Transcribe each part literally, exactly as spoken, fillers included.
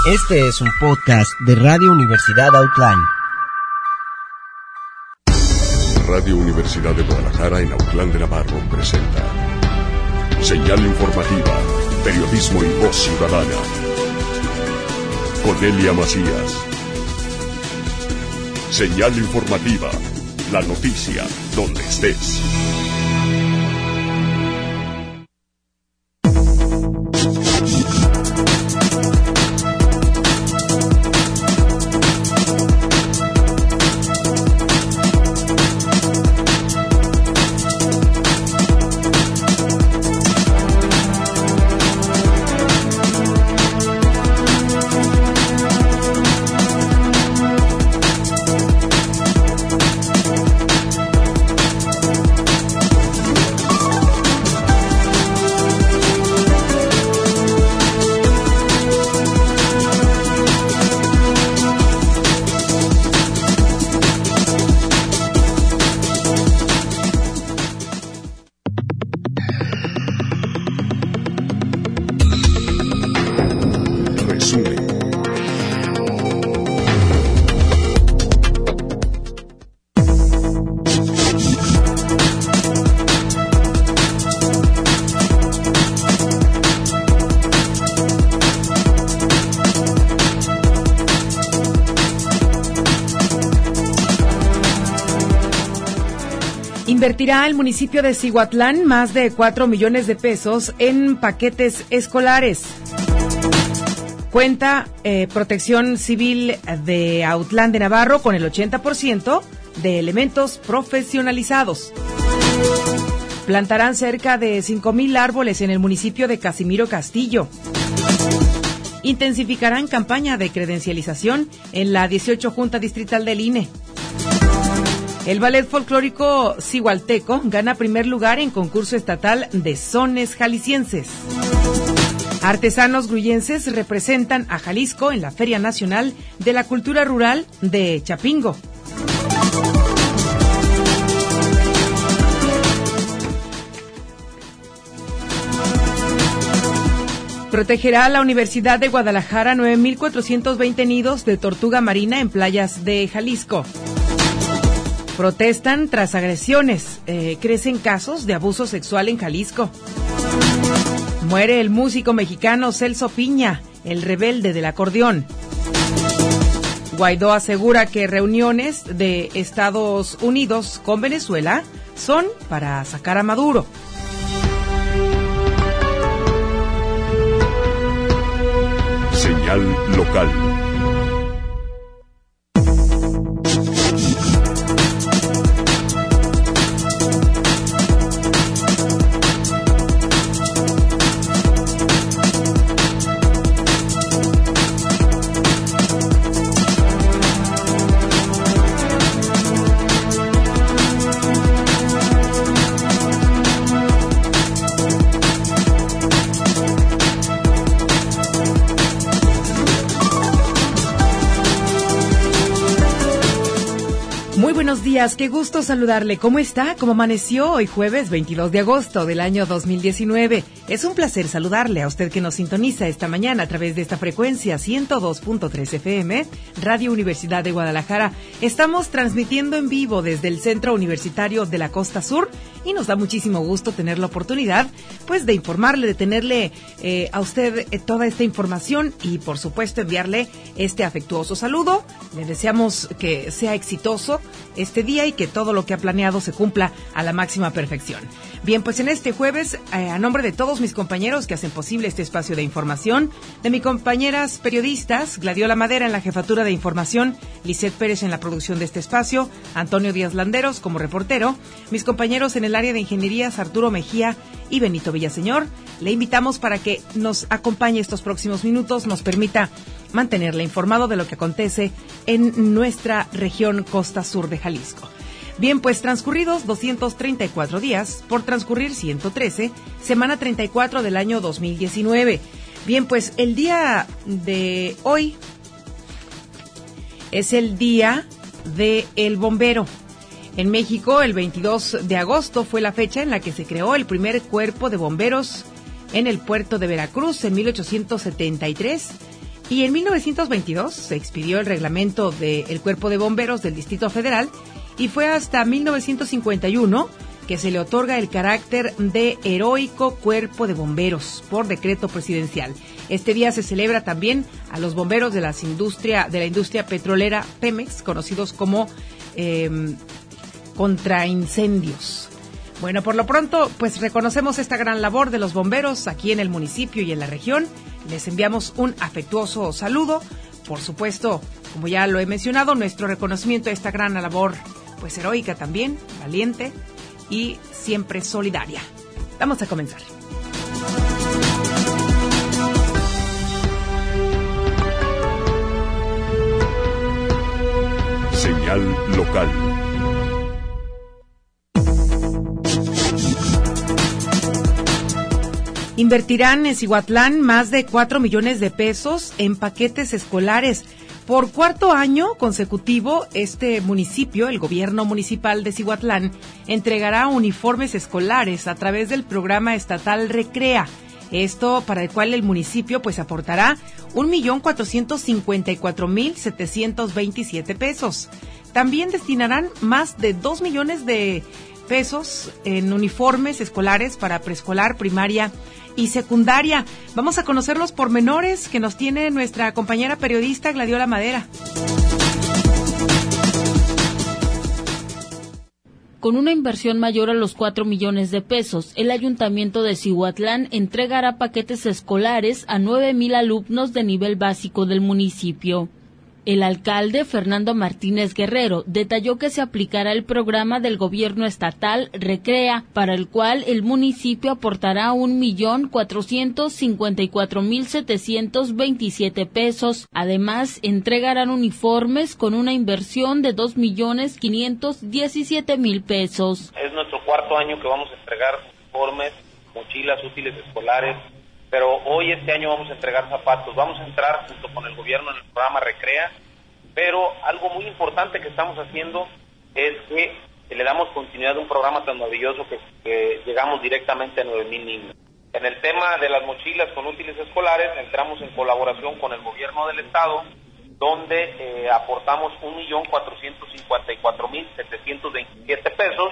Este es un podcast de Radio Universidad Autlán. Radio Universidad de Guadalajara en Autlán de Navarro presenta Señal Informativa, Periodismo y Voz Ciudadana. Cornelia Macías. Señal Informativa, la noticia donde estés. Invertirá el municipio de Cihuatlán más de cuatro millones de pesos en paquetes escolares. Cuenta eh, Protección Civil de Autlán de Navarro con el ochenta por ciento de elementos profesionalizados. Plantarán cerca de cinco mil árboles en el municipio de Casimiro Castillo. Intensificarán campaña de credencialización en la dieciocho Junta Distrital del I N E. El Ballet Folclórico Cihualteco gana primer lugar en concurso estatal de sones jaliscienses. Artesanos gruyenses representan a Jalisco en la Feria Nacional de la Cultura Rural de Chapingo. Protegerá a la Universidad de Guadalajara nueve mil cuatrocientos veinte nidos de tortuga marina en playas de Jalisco. Protestan tras agresiones. Eh, crecen casos de abuso sexual en Jalisco. Muere el músico mexicano Celso Piña, el rebelde del acordeón. Guaidó asegura que reuniones de Estados Unidos con Venezuela son para sacar a Maduro. Señal local. Buenos días, qué gusto saludarle. ¿Cómo está? ¿Cómo amaneció hoy jueves veintidós de agosto del año dos mil diecinueve? Es un placer saludarle a usted que nos sintoniza esta mañana a través de esta frecuencia ciento dos punto tres F M, Radio Universidad de Guadalajara. Estamos transmitiendo en vivo desde el Centro Universitario de la Costa Sur y nos da muchísimo gusto tener la oportunidad pues de informarle, de tenerle eh, a usted eh, toda esta información y por supuesto enviarle este afectuoso saludo. Le deseamos que sea exitoso este día y que todo lo que ha planeado se cumpla a la máxima perfección. Bien, pues en este jueves, eh, a nombre de todos mis compañeros que hacen posible este espacio de información, de mis compañeras periodistas, Gladiola Madera en la jefatura de información, Lisette Pérez en la producción de este espacio, Antonio Díaz Landeros como reportero, mis compañeros en el área de ingenierías, Arturo Mejía y Benito Villaseñor, le invitamos para que nos acompañe estos próximos minutos, nos permita mantenerle informado de lo que acontece en nuestra región Costa Sur de Jalisco. Bien, pues transcurridos doscientos treinta y cuatro días, por transcurrir ciento trece, semana treinta y cuatro del año dos mil diecinueve. Bien, pues el día de hoy es el día del bombero. En México, el veintidós de agosto fue la fecha en la que se creó el primer cuerpo de bomberos en el puerto de Veracruz en mil ochocientos setenta y tres. Y en mil novecientos veintidós se expidió el reglamento del Cuerpo de Bomberos del Distrito Federal y fue hasta mil novecientos cincuenta y uno que se le otorga el carácter de heroico Cuerpo de Bomberos por decreto presidencial. Este día se celebra también a los bomberos de, las industria, de la industria petrolera Pemex, conocidos como eh, contraincendios. Bueno, por lo pronto, pues reconocemos esta gran labor de los bomberos aquí en el municipio y en la región. Les enviamos un afectuoso saludo. Por supuesto, como ya lo he mencionado, nuestro reconocimiento a esta gran labor, pues heroica también, valiente y siempre solidaria. Vamos a comenzar. Señal local. Invertirán en Cihuatlán más de cuatro millones de pesos en paquetes escolares. Por cuarto año consecutivo, este municipio, el gobierno municipal de Cihuatlán, entregará uniformes escolares a través del programa estatal Recrea. Esto para el cual el municipio pues aportará un millón cuatrocientos cincuenta y cuatro mil setecientos veintisiete pesos. También destinarán más de dos millones de pesos en uniformes escolares para preescolar, primaria y secundaria. Vamos a conocer los pormenores que nos tiene nuestra compañera periodista Gladiola Madera. Con una inversión mayor a los cuatro millones de pesos, el Ayuntamiento de Cihuatlán entregará paquetes escolares a nueve mil alumnos de nivel básico del municipio. El alcalde, Fernando Martínez Guerrero, detalló que se aplicará el programa del gobierno estatal Recrea, para el cual el municipio aportará un millón cuatrocientos cincuenta y cuatro mil setecientos veintisiete pesos. Además, entregarán uniformes con una inversión de dos millones quinientos diecisiete mil pesos. Es nuestro cuarto año que vamos a entregar uniformes, mochilas, útiles escolares, pero hoy este año vamos a entregar zapatos. Vamos a entrar junto con el gobierno en el programa Recrea, pero algo muy importante que estamos haciendo es que le damos continuidad a un programa tan maravilloso que, que llegamos directamente a nueve mil niños. En el tema de las mochilas con útiles escolares, entramos en colaboración con el gobierno del estado, donde eh, aportamos un millón cuatrocientos cincuenta y cuatro mil setecientos veintisiete pesos.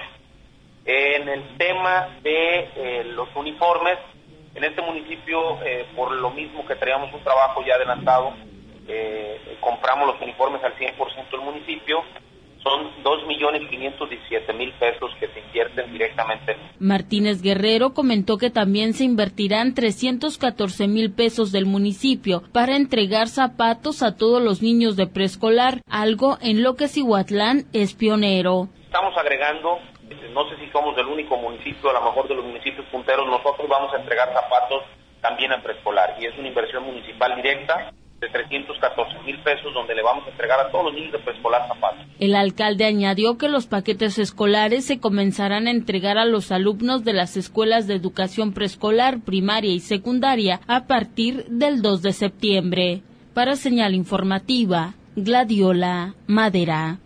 En el tema de eh, los uniformes, en este municipio, eh, por lo mismo que traíamos un trabajo ya adelantado, eh, compramos los uniformes al cien por ciento del municipio. Son dos millones quinientos diecisiete mil pesos que se invierten directamente. Martínez Guerrero comentó que también se invertirán trescientos catorce mil pesos del municipio para entregar zapatos a todos los niños de preescolar, algo en lo que Cihuatlán es pionero. Estamos agregando, no sé si somos el único municipio, a lo mejor de los municipios punteros, nosotros vamos a entregar zapatos también en preescolar, y es una inversión municipal directa de trescientos catorce mil pesos, donde le vamos a entregar a todos los niños de preescolar zapatos. El alcalde añadió que los paquetes escolares se comenzarán a entregar a los alumnos de las escuelas de educación preescolar, primaria y secundaria a partir del dos de septiembre. Para Señal Informativa, Gladiola Madera.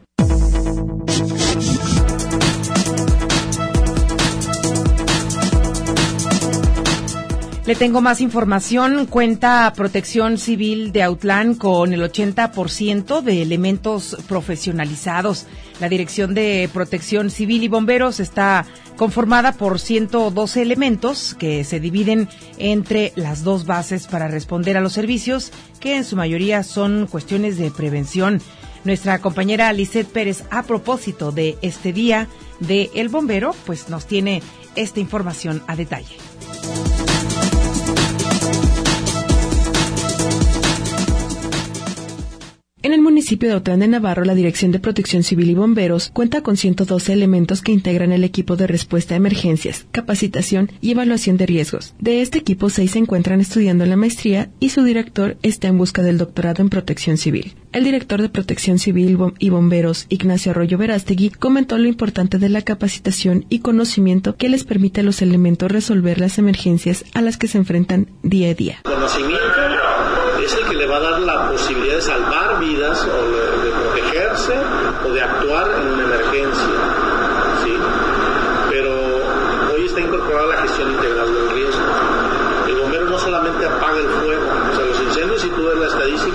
Le tengo más información. Cuenta Protección Civil de Autlán con el ochenta por ciento de elementos profesionalizados. La Dirección de Protección Civil y Bomberos está conformada por ciento doce elementos que se dividen entre las dos bases para responder a los servicios, que en su mayoría son cuestiones de prevención. Nuestra compañera Lisette Pérez, a propósito de este día de El Bombero, pues nos tiene esta información a detalle. En el municipio de Autlán de Navarro, la Dirección de Protección Civil y Bomberos cuenta con ciento doce elementos que integran el equipo de respuesta a emergencias, capacitación y evaluación de riesgos. De este equipo, seis se encuentran estudiando la maestría y su director está en busca del doctorado en Protección Civil. El director de Protección Civil y Bomberos, Ignacio Arroyo Verástegui, comentó lo importante de la capacitación y conocimiento que les permite a los elementos resolver las emergencias a las que se enfrentan día a día. Conocimiento es el que le va a dar la posibilidad de salvar vidas o de, de protegerse o de actuar en una emergencia, ¿sí? Pero hoy está incorporada la gestión integral del riesgo. El bombero no solamente apaga el fuego, o sea, los incendios, si tú ves la estadística,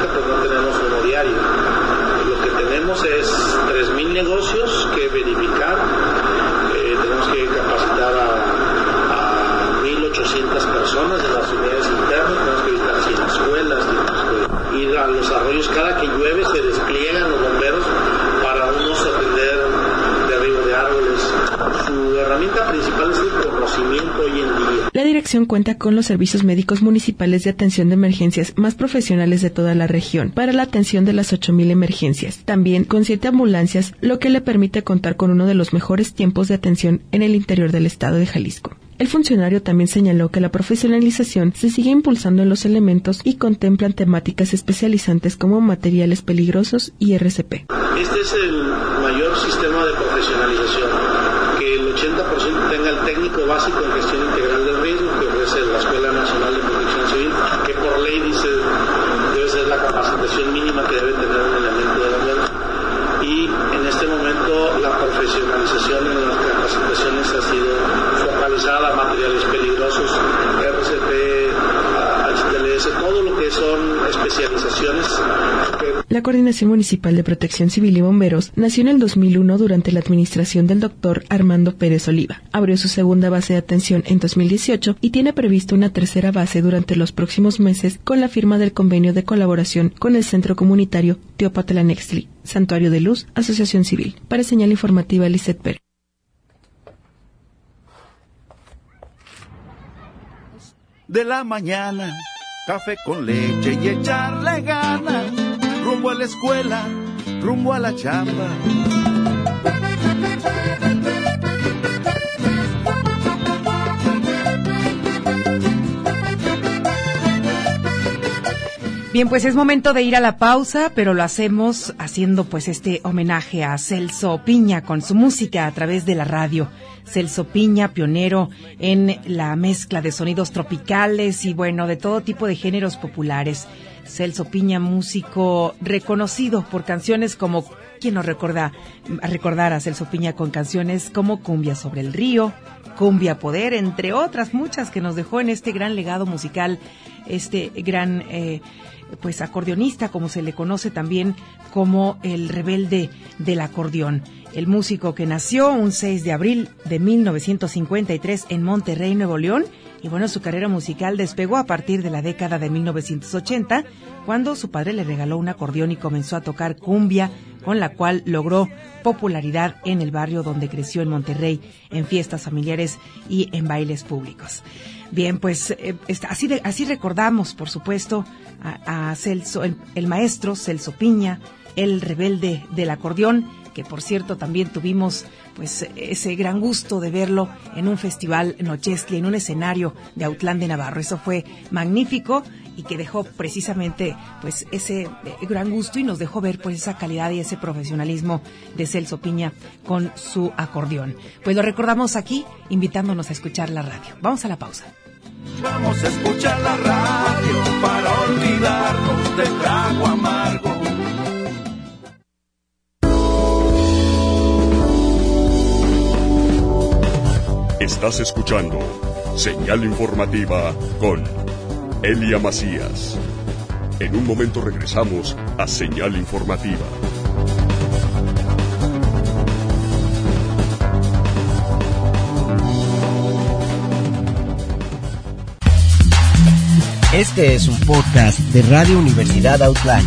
Protección cuenta con los servicios médicos municipales de atención de emergencias más profesionales de toda la región para la atención de las ocho mil emergencias. También con siete ambulancias, lo que le permite contar con uno de los mejores tiempos de atención en el interior del estado de Jalisco. El funcionario también señaló que la profesionalización se sigue impulsando en los elementos y contemplan temáticas especializantes como materiales peligrosos y R C P. Este es el mayor sistema de profesionalización, que el ochenta por ciento tenga el técnico básico en gestión integral del riesgo que ofrece la Escuela Nacional de Protección Civil, que por ley dice debe ser la capacitación mínima que debe tener un elemento de bomberos. Y en este momento la profesionalización en las capacitaciones ha sido focalizada a materiales peligrosos, R C P, H T L S, todo lo que son especializaciones. La Coordinación Municipal de Protección Civil y Bomberos nació en el dos mil uno durante la administración del doctor Armando Pérez Oliva. Abrió su segunda base de atención en dos mil dieciocho y tiene previsto una tercera base durante los próximos meses con la firma del convenio de colaboración con el Centro Comunitario Teopatlanextli, Santuario de Luz, Asociación Civil. Para Señal Informativa, Lizeth Pérez. De la mañana, café con leche y echarle ganas, rumbo a la escuela, rumbo a la chamba. Bien, pues es momento de ir a la pausa, pero lo hacemos haciendo pues este homenaje a Celso Piña con su música a través de la radio. Celso Piña, pionero en la mezcla de sonidos tropicales y bueno, de todo tipo de géneros populares. Celso Piña, músico reconocido por canciones como, ¿quién nos recuerda a recordar a Celso Piña con canciones como Cumbia sobre el río, Cumbia Poder, entre otras muchas que nos dejó en este gran legado musical, este gran eh, pues acordeonista, como se le conoce también como el rebelde del acordeón. El músico que nació un seis de abril de mil novecientos cincuenta y tres en Monterrey, Nuevo León, y bueno, su carrera musical despegó a partir de la década de mil novecientos ochenta, cuando su padre le regaló un acordeón y comenzó a tocar cumbia, con la cual logró popularidad en el barrio donde creció en Monterrey, en fiestas familiares y en bailes públicos. Bien, pues eh, así, de, así recordamos, por supuesto, a, a Celso, el, el maestro Celso Piña, el rebelde del acordeón, que por cierto también tuvimos pues ese gran gusto de verlo en un festival Nochescli, en un escenario de Autlán de Navarro. Eso fue magnífico y que dejó precisamente pues ese gran gusto y nos dejó ver pues esa calidad y ese profesionalismo de Celso Piña con su acordeón. Pues lo recordamos aquí, invitándonos a escuchar la radio. Vamos a la pausa. Vamos a escuchar la radio para olvidarnos del trago amargo. Estás escuchando Señal Informativa con Elia Macías. En un momento regresamos a Señal Informativa. Este es un podcast de Radio Universidad Autlán.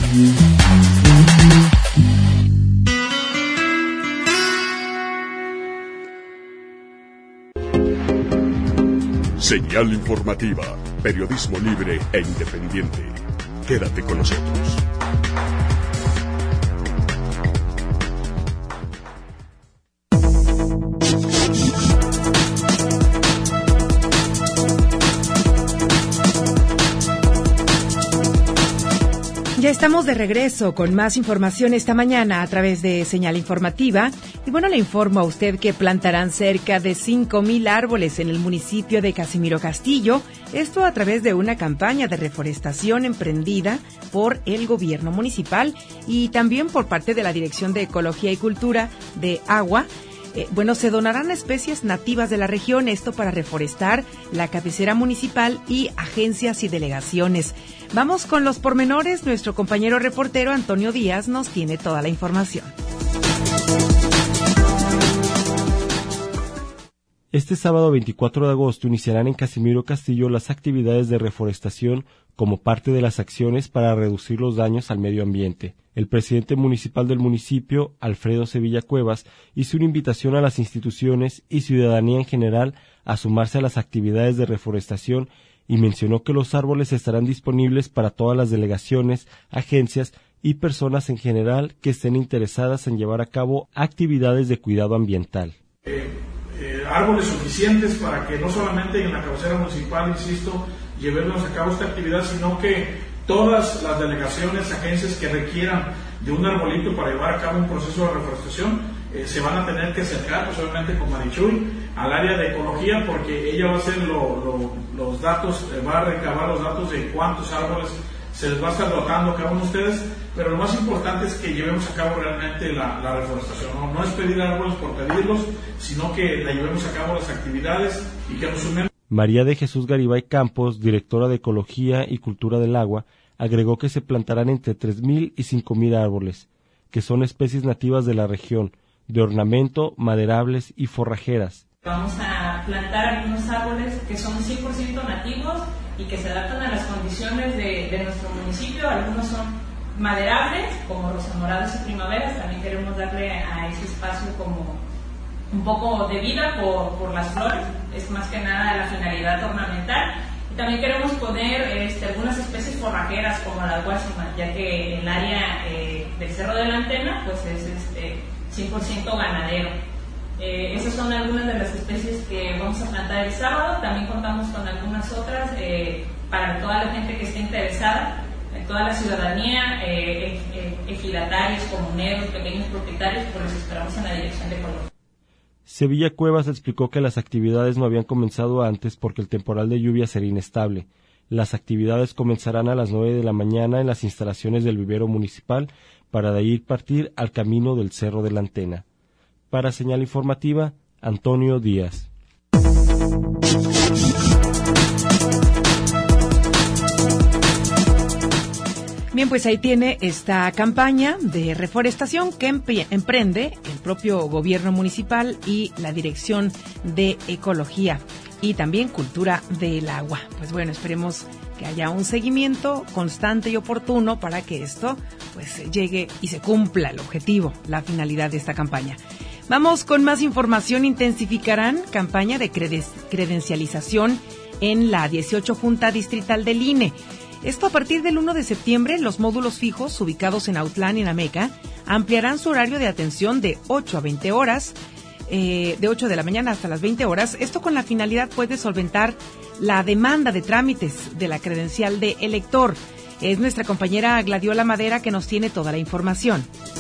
Señal Informativa, periodismo libre e independiente. Quédate con nosotros. Ya estamos de regreso con más información esta mañana a través de Señal Informativa. Y bueno, le informo a usted que plantarán cerca de cinco mil árboles en el municipio de Casimiro Castillo. Esto a través de una campaña de reforestación emprendida por el gobierno municipal y también por parte de la Dirección de Ecología y Cultura de Agua. Eh, bueno, se donarán especies nativas de la región, esto para reforestar la cabecera municipal y agencias y delegaciones. Vamos con los pormenores. Nuestro compañero reportero Antonio Díaz nos tiene toda la información. Este sábado veinticuatro de agosto iniciarán en Casimiro Castillo las actividades de reforestación como parte de las acciones para reducir los daños al medio ambiente. El presidente municipal del municipio, Alfredo Sevilla Cuevas, hizo una invitación a las instituciones y ciudadanía en general a sumarse a las actividades de reforestación y mencionó que los árboles estarán disponibles para todas las delegaciones, agencias y personas en general que estén interesadas en llevar a cabo actividades de cuidado ambiental. Eh, eh, árboles suficientes para que no solamente en la cabecera municipal, insisto, llevemos a cabo esta actividad, sino que todas las delegaciones, agencias que requieran de un arbolito para llevar a cabo un proceso de reforestación, eh, se van a tener que acercar, pues obviamente con Marichuy, al área de ecología, porque ella va a hacer lo, lo, los datos, eh, va a recabar los datos de cuántos árboles se les va a estar dotando a cada uno de ustedes, pero lo más importante es que llevemos a cabo realmente la, la reforestación, ¿no? No es pedir árboles por pedirlos, sino que la llevemos a cabo las actividades y que nos sumemos. María de Jesús Garibay Campos, directora de Ecología y Cultura del Agua, agregó que se plantarán entre tres mil y cinco mil árboles, que son especies nativas de la región, de ornamento, maderables y forrajeras. Vamos a plantar algunos árboles que son cien por ciento nativos y que se adaptan a las condiciones de, de nuestro municipio. Algunos son maderables, como rosamorados y primaveras. También queremos darle a ese espacio como un poco de vida por, por las flores. Es más que nada la finalidad ornamental. Y también queremos poner este, algunas especies forrajeras como la guasima, ya que el área eh, del Cerro de la Antena pues es este, cien por ciento ganadero. Eh, esas son algunas de las especies que vamos a plantar el sábado. También contamos con algunas otras eh, para toda la gente que esté interesada, toda la ciudadanía, eh, eh, ejidatarios, comuneros, pequeños propietarios, pues los esperamos en la dirección de Colón. Sevilla Cuevas explicó que las actividades no habían comenzado antes porque el temporal de lluvia sería inestable. Las actividades comenzarán a las nueve de la mañana en las instalaciones del vivero municipal para de ahí partir al camino del Cerro de la Antena. Para Señal Informativa, Antonio Díaz. Bien, pues ahí tiene esta campaña de reforestación que emprende el propio gobierno municipal y la Dirección de Ecología y también Cultura del Agua. Pues bueno, esperemos que haya un seguimiento constante y oportuno para que esto pues llegue y se cumpla el objetivo, la finalidad de esta campaña. Vamos con más información. Intensificarán campaña de credencialización en la dieciocho Junta Distrital del I N E. Esto a partir del uno de septiembre, los módulos fijos ubicados en Autlán y en Ameca ampliarán su horario de atención de ocho a veinte horas, eh, de ocho de la mañana hasta las veinte horas. Esto con la finalidad pues, de solventar la demanda de trámites de la credencial de elector. Es nuestra compañera Gladiola Madera que nos tiene toda la información.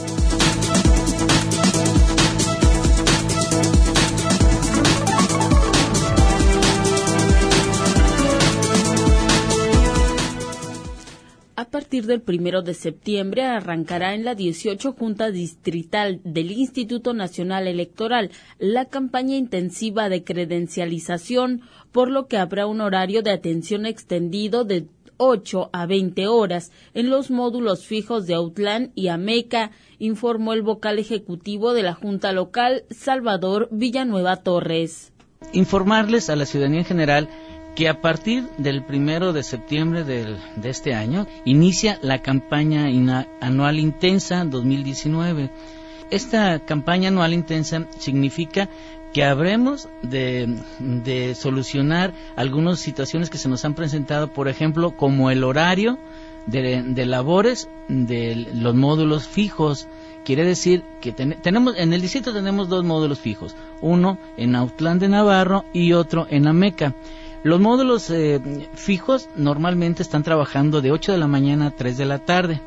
A partir del primero de septiembre arrancará en la dieciocho Junta Distrital del Instituto Nacional Electoral la campaña intensiva de credencialización, por lo que habrá un horario de atención extendido de ocho a veinte horas en los módulos fijos de Autlán y Ameca, informó el vocal ejecutivo de la Junta Local, Salvador Villanueva Torres. Informarles a la ciudadanía en general que a partir del primero de septiembre del, de este año inicia la campaña ina, anual intensa dos mil diecinueve. Esta campaña anual intensa significa que habremos de, de solucionar algunas situaciones que se nos han presentado, por ejemplo, como el horario de, de labores de los módulos fijos. Quiere decir que ten, tenemos en el distrito tenemos dos módulos fijos, uno en Autlán de Navarro y otro en Ameca. Los módulos eh, fijos normalmente están trabajando de ocho de la mañana a tres de la tarde.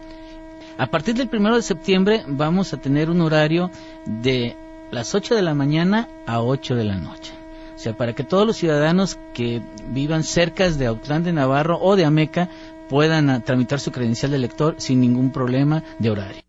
A partir del primero de septiembre vamos a tener un horario de las ocho de la mañana a ocho de la noche. O sea, para que todos los ciudadanos que vivan cerca de Autlán de Navarro o de Ameca puedan a, tramitar su credencial de elector sin ningún problema de horario.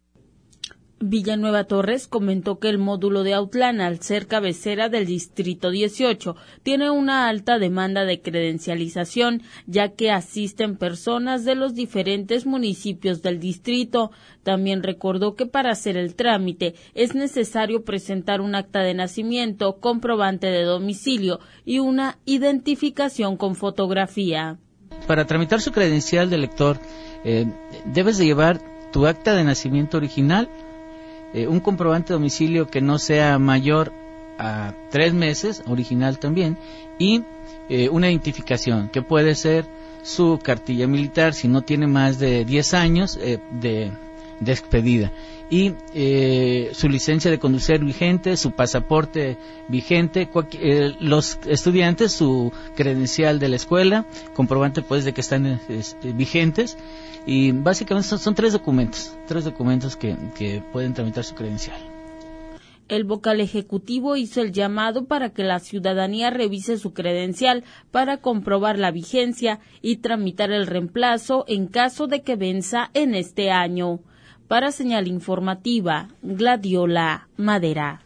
Villanueva Torres comentó que el módulo de Autlán, al ser cabecera del distrito dieciocho, tiene una alta demanda de credencialización, ya que asisten personas de los diferentes municipios del distrito. También recordó que para hacer el trámite es necesario presentar un acta de nacimiento, comprobante de domicilio y una identificación con fotografía. Para tramitar su credencial de elector, eh, debes de llevar tu acta de nacimiento original, Eh, un comprobante de domicilio que no sea mayor a tres meses, original también, y eh, una identificación que puede ser su cartilla militar si no tiene más de diez años eh, de, de expedida, y eh, su licencia de conducir vigente, su pasaporte vigente, eh, los estudiantes su credencial de la escuela, comprobante pues de que están eh, vigentes, y básicamente son, son tres documentos, tres documentos que, que pueden tramitar su credencial. El vocal ejecutivo hizo el llamado para que la ciudadanía revise su credencial para comprobar la vigencia y tramitar el reemplazo en caso de que venza en este año. Para Señal Informativa, Gladiola Madera.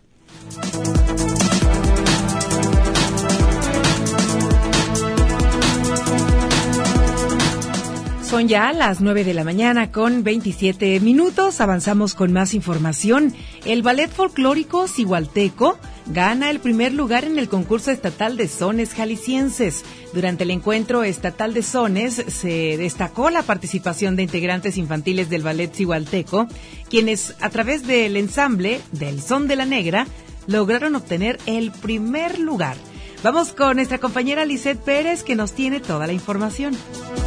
Son ya las nueve de la mañana con veintisiete minutos. Avanzamos con más información. El Ballet Folclórico Cihualteco gana el primer lugar en el concurso estatal de sones jaliscienses. Durante el encuentro estatal de sones se destacó la participación de integrantes infantiles del Ballet Cihualteco, quienes a través del ensamble del Son de la Negra lograron obtener el primer lugar. Vamos con nuestra compañera Lisette Pérez, que nos tiene toda la información.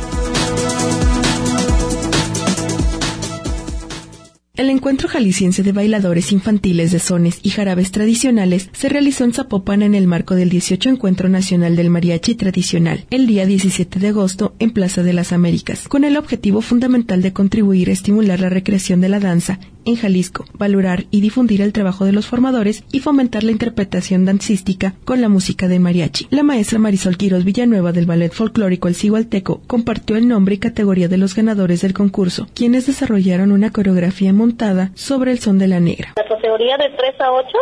El encuentro jalisciense de bailadores infantiles de sones y jarabes tradicionales se realizó en Zapopan en el marco del dieciocho Encuentro Nacional del Mariachi Tradicional, el día diecisiete de agosto en Plaza de las Américas, con el objetivo fundamental de contribuir a estimular la recreación de la danza en Jalisco, valorar y difundir el trabajo de los formadores y fomentar la interpretación dancística con la música de mariachi. La maestra Marisol Quiroz Villanueva del Ballet Folclórico El Cihualteco compartió el nombre y categoría de los ganadores del concurso, quienes desarrollaron una coreografía montada sobre el Son de la Negra. La categoría de tres a ocho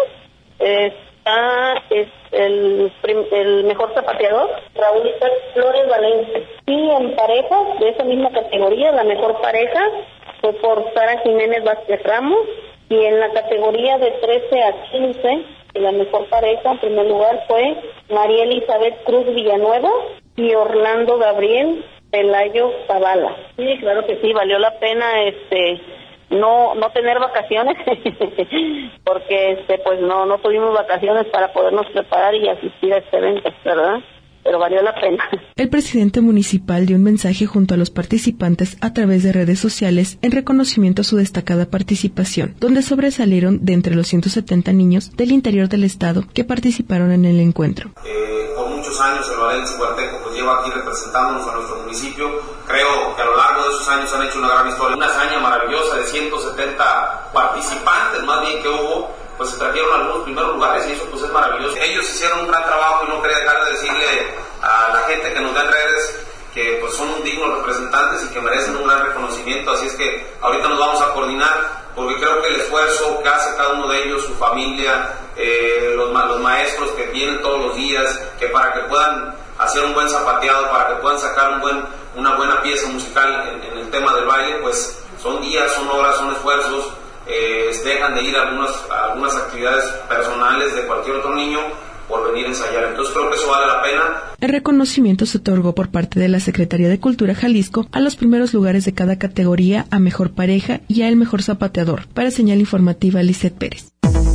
está es el, el mejor zapateador, Raúl Flores Valencia. Y en parejas de esa misma categoría, la mejor pareja fue por Sara Jiménez Vázquez Ramos, y en la categoría de trece a quince, la mejor pareja en primer lugar fue María Elizabeth Cruz Villanueva y Orlando Gabriel Pelayo Zavala. Sí, claro que sí, valió la pena este no no tener vacaciones porque este pues no no tuvimos vacaciones para podernos preparar y asistir a este evento, ¿verdad? Pero valió la pena. El presidente municipal dio un mensaje junto a los participantes a través de redes sociales en reconocimiento a su destacada participación, donde sobresalieron de entre los ciento setenta niños del interior del estado que participaron en el encuentro. Eh, por muchos años el Ballet Cihualteco pues lleva aquí representándonos a nuestro municipio. Creo que a lo largo de esos años han hecho una gran historia, una hazaña maravillosa de ciento setenta participantes, más bien que hubo, pues se trajeron algunos primeros lugares y eso pues es maravilloso. Ellos hicieron un gran trabajo y no quería dejar de decirle a la gente que nos da en redes que pues son un dignos representantes y que merecen un gran reconocimiento, así es que ahorita nos vamos a coordinar porque creo que el esfuerzo que hace cada uno de ellos, su familia, eh, los, los maestros que vienen todos los días, que para que puedan hacer un buen zapateado, para que puedan sacar un buen, una buena pieza musical en, en el tema del baile, pues son días, son horas, son esfuerzos. Eh, dejan de ir a algunas, a algunas actividades personales de cualquier otro niño por venir a ensayar. Entonces creo que eso vale la pena. El reconocimiento se otorgó por parte de la Secretaría de Cultura Jalisco a los primeros lugares de cada categoría, a mejor pareja y a el mejor zapateador. Para Señal Informativa, Lisette Pérez.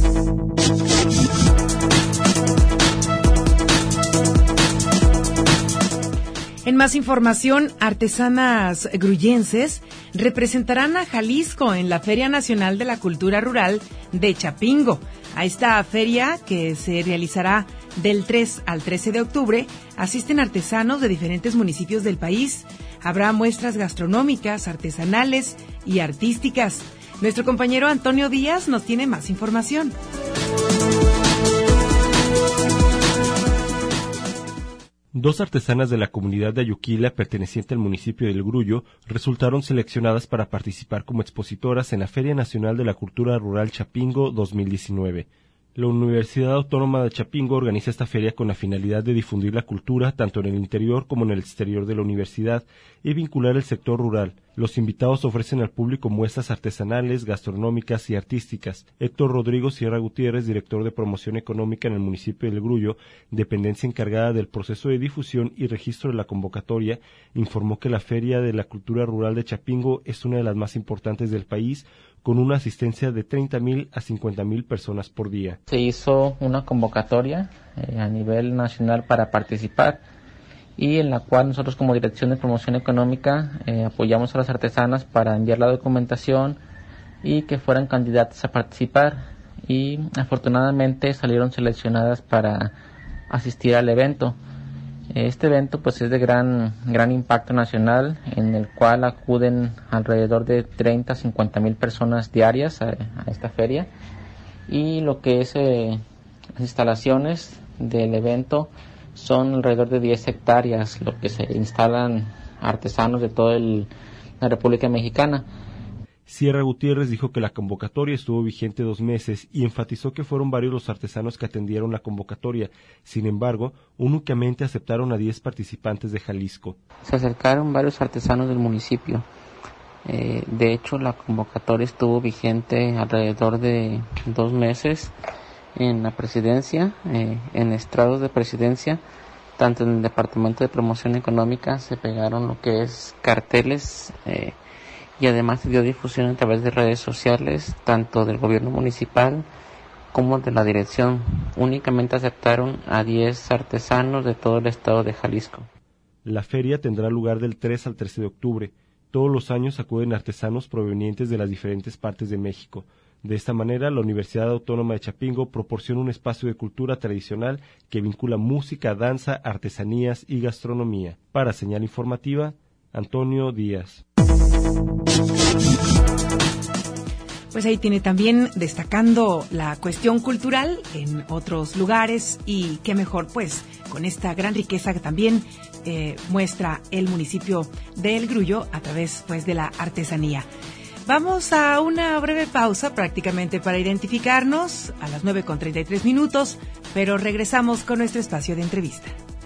En más información, artesanas gruyenses representarán a Jalisco en la Feria Nacional de la Cultura Rural de Chapingo. A esta feria, que se realizará del tres al trece de octubre, asisten artesanos de diferentes municipios del país. Habrá muestras gastronómicas, artesanales y artísticas. Nuestro compañero Antonio Díaz nos tiene más información. Dos artesanas de la comunidad de Ayuquila, perteneciente al municipio del Grullo, resultaron seleccionadas para participar como expositoras en la Feria Nacional de la Cultura Rural Chapingo dos mil diecinueve. La Universidad Autónoma de Chapingo organiza esta feria con la finalidad de difundir la cultura tanto en el interior como en el exterior de la universidad y vincular el sector rural. Los invitados ofrecen al público muestras artesanales, gastronómicas y artísticas. Héctor Rodrigo Sierra Gutiérrez, director de promoción económica en el municipio del Grullo, dependencia encargada del proceso de difusión y registro de la convocatoria, informó que la Feria de la Cultura Rural de Chapingo es una de las más importantes del país, con una asistencia de treinta mil a cincuenta mil personas por día. Se hizo una convocatoria eh, a nivel nacional para participar, y en la cual nosotros como Dirección de Promoción Económica eh, apoyamos a las artesanas para enviar la documentación y que fueran candidatas a participar, y afortunadamente salieron seleccionadas para asistir al evento. Este evento pues es de gran gran impacto nacional, en el cual acuden alrededor de treinta a cincuenta mil personas diarias a, a esta feria, y lo que es eh, las instalaciones del evento son alrededor de diez hectáreas, lo que se instalan artesanos de toda el, la República Mexicana. Sierra Gutiérrez dijo que la convocatoria estuvo vigente dos meses y enfatizó que fueron varios los artesanos que atendieron la convocatoria. Sin embargo, únicamente aceptaron a diez participantes de Jalisco. Se acercaron varios artesanos del municipio. Eh, de hecho, la convocatoria estuvo vigente alrededor de dos meses en la presidencia, eh, en estrados de presidencia, tanto en el Departamento de Promoción Económica se pegaron lo que es carteles, eh, y además se dio difusión a través de redes sociales, tanto del gobierno municipal como de la dirección. Únicamente aceptaron a diez artesanos de todo el estado de Jalisco. La feria tendrá lugar del tres al trece de octubre. Todos los años acuden artesanos provenientes de las diferentes partes de México. De esta manera, la Universidad Autónoma de Chapingo proporciona un espacio de cultura tradicional que vincula música, danza, artesanías y gastronomía. Para Señal Informativa, Antonio Díaz. Pues ahí tiene también destacando la cuestión cultural en otros lugares, y qué mejor pues con esta gran riqueza que también eh, muestra el municipio de El Grullo a través pues de la artesanía. Vamos a una breve pausa prácticamente para identificarnos a las nueve con treinta y tres minutos, pero regresamos con nuestro espacio de entrevista.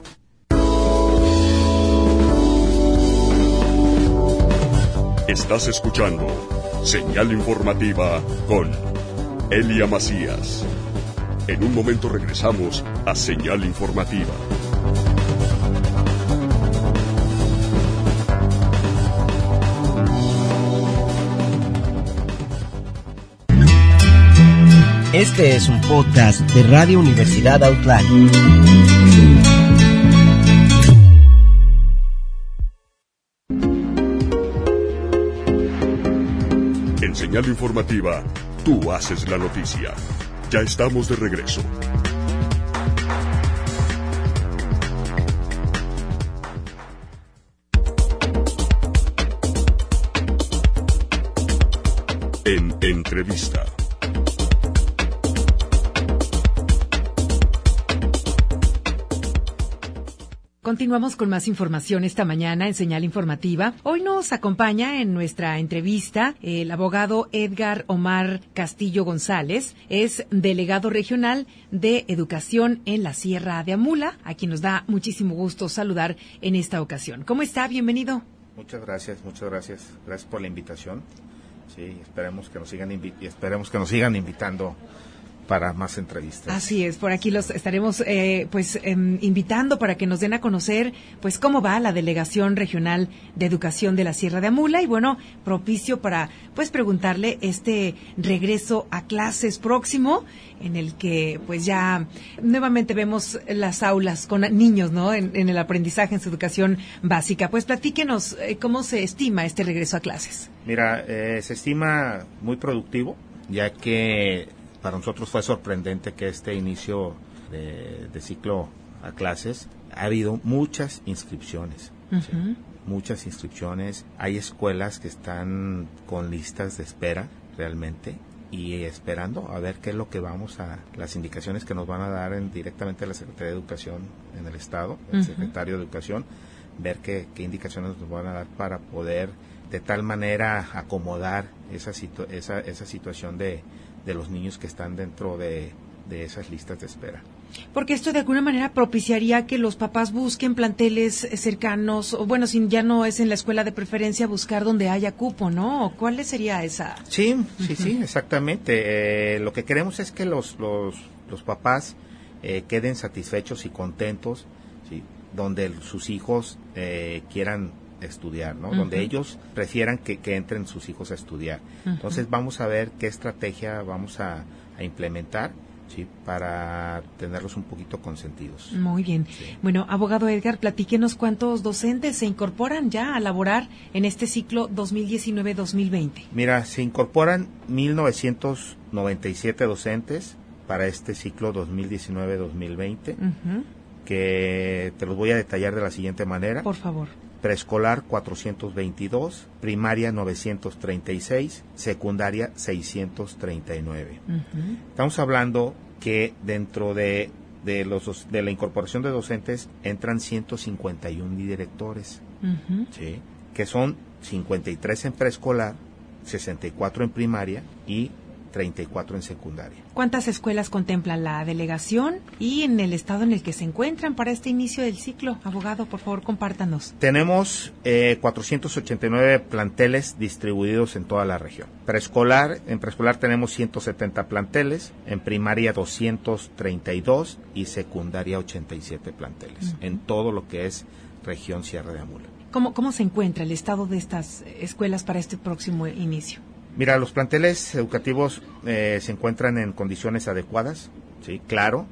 Estás escuchando Señal Informativa con Elia Macías. En un momento regresamos a Señal Informativa. Este es un podcast de Radio Universidad Autlán. En Señal Informativa, tú haces la noticia. Ya estamos de regreso. En entrevista. Continuamos con más información esta mañana en Señal Informativa. Hoy nos acompaña en nuestra entrevista el abogado Edgar Omar Castillo González, es delegado regional de Educación en la Sierra de Amula, a quien nos da muchísimo gusto saludar en esta ocasión. ¿Cómo está? Bienvenido. Muchas gracias, muchas gracias. Gracias por la invitación. Sí, esperemos que nos sigan invi- esperemos que nos sigan invitando para más entrevistas. Así es, por aquí los estaremos eh, pues eh, invitando para que nos den a conocer pues cómo va la Delegación Regional de Educación de la Sierra de Amula, y bueno, propicio para pues preguntarle este regreso a clases próximo, en el que pues ya nuevamente vemos las aulas con niños, ¿no? En, en el aprendizaje, en su educación básica. Pues platíquenos eh, cómo se estima este regreso a clases. Mira, eh, se estima muy productivo, ya que para nosotros fue sorprendente que este inicio de, de ciclo a clases ha habido muchas inscripciones, uh-huh. ¿sí? Muchas inscripciones. Hay escuelas que están con listas de espera realmente y esperando a ver qué es lo que vamos a, las indicaciones que nos van a dar en, directamente a la Secretaría de Educación en el Estado, el uh-huh. secretario de Educación, ver qué, qué indicaciones nos van a dar para poder de tal manera acomodar esa, situ- esa, esa situación de de los niños que están dentro de, de esas listas de espera. Porque esto de alguna manera propiciaría que los papás busquen planteles cercanos, o bueno, si ya no es en la escuela de preferencia, buscar donde haya cupo, ¿no? ¿Cuál sería esa? Sí, sí, Uh-huh. sí, exactamente. Eh, lo que queremos es que los, los, los papás eh, queden satisfechos y contentos, ¿sí? Donde sus hijos eh, quieran estudiar, ¿no? Uh-huh. Donde ellos prefieran que, que entren sus hijos a estudiar. Uh-huh. Entonces vamos a ver qué estrategia vamos a, a implementar, sí, para tenerlos un poquito consentidos. Muy bien. Sí. Bueno, abogado Edgar, platíquenos cuántos docentes se incorporan ya a laborar en este ciclo dos mil diecinueve dos mil veinte. Mira, se incorporan mil novecientos noventa y siete docentes para este ciclo dos mil diecinueve dos mil veinte, uh-huh. que te los voy a detallar de la siguiente manera. Por favor. Preescolar cuatrocientos veintidós, primaria novecientos treinta y seis, secundaria seiscientos treinta y nueve. Uh-huh. Estamos hablando que dentro de, de, los, de la incorporación de docentes entran ciento cincuenta y uno directores, uh-huh. ¿sí? Que son cincuenta y tres en preescolar, sesenta y cuatro en primaria y treinta y cuatro en secundaria. ¿Cuántas escuelas contempla la delegación y en el estado en el que se encuentran para este inicio del ciclo? Abogado, por favor, compártanos. Tenemos eh, cuatrocientos ochenta y nueve planteles distribuidos en toda la región. Preescolar, en preescolar tenemos ciento setenta planteles, en primaria doscientos treinta y dos y secundaria ochenta y siete planteles, uh-huh. en todo lo que es región Sierra de Amula. ¿Cómo, cómo se encuentra el estado de estas escuelas para este próximo inicio? Mira, los planteles educativos eh, se encuentran en condiciones adecuadas, sí, claro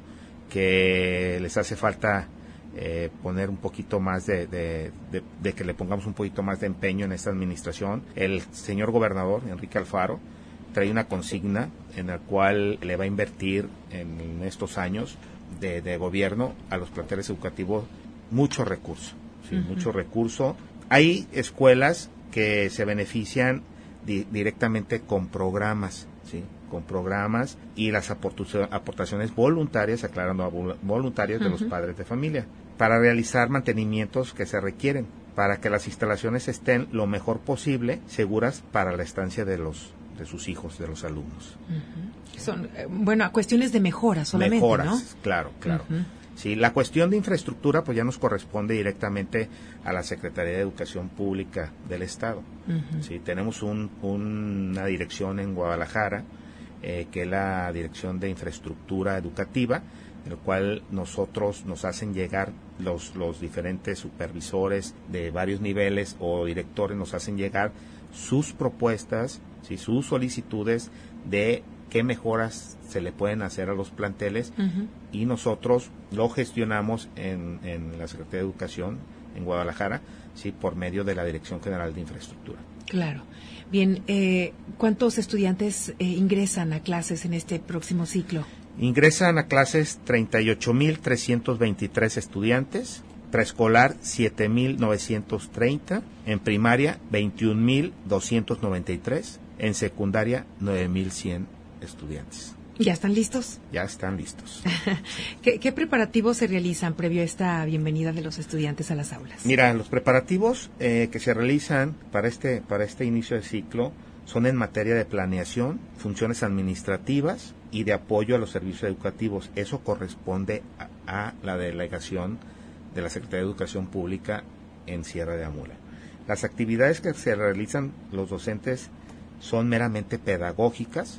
que les hace falta eh, poner un poquito más de, de, de, de que le pongamos un poquito más de empeño en esta administración. El señor gobernador, Enrique Alfaro, trae una consigna en la cual le va a invertir en estos años de, de gobierno a los planteles educativos mucho recurso, sí, uh-huh. mucho recurso. Hay escuelas que se benefician Di- directamente con programas, ¿sí? Con programas y las aportu- aportaciones voluntarias, aclarando vol- voluntarias uh-huh. de los padres de familia, para realizar mantenimientos que se requieren, para que las instalaciones estén lo mejor posible, seguras para la estancia de los de sus hijos, de los alumnos. Uh-huh. Son, eh, bueno, cuestiones de mejora solamente, Mejoras, ¿no? claro, claro. Uh-huh. Sí, la cuestión de infraestructura pues ya nos corresponde directamente a la Secretaría de Educación Pública del Estado. Uh-huh. Sí, tenemos un, un, una dirección en Guadalajara, eh, que es la Dirección de Infraestructura Educativa, en el cual nosotros nos hacen llegar los, los diferentes supervisores de varios niveles o directores nos hacen llegar sus propuestas, sí, sus solicitudes de qué mejoras se le pueden hacer a los planteles uh-huh. y nosotros lo gestionamos en, en la Secretaría de Educación en Guadalajara, sí, por medio de la Dirección General de Infraestructura. Claro. Bien, eh, ¿cuántos estudiantes eh, ingresan a clases en este próximo ciclo? Ingresan a clases treinta y ocho mil trescientos veintitrés estudiantes, preescolar siete mil novecientos treinta, en primaria veintiún mil doscientos noventa y tres, en secundaria nueve mil cien estudiantes. ¿Ya están listos? Ya están listos. ¿Qué, ¿Qué preparativos se realizan previo a esta bienvenida de los estudiantes a las aulas? Mira, los preparativos eh, que se realizan para este, para este inicio de ciclo son en materia de planeación, funciones administrativas y de apoyo a los servicios educativos. Eso corresponde a, a la delegación de la Secretaría de Educación Pública en Sierra de Amula. Las actividades que se realizan los docentes son meramente pedagógicas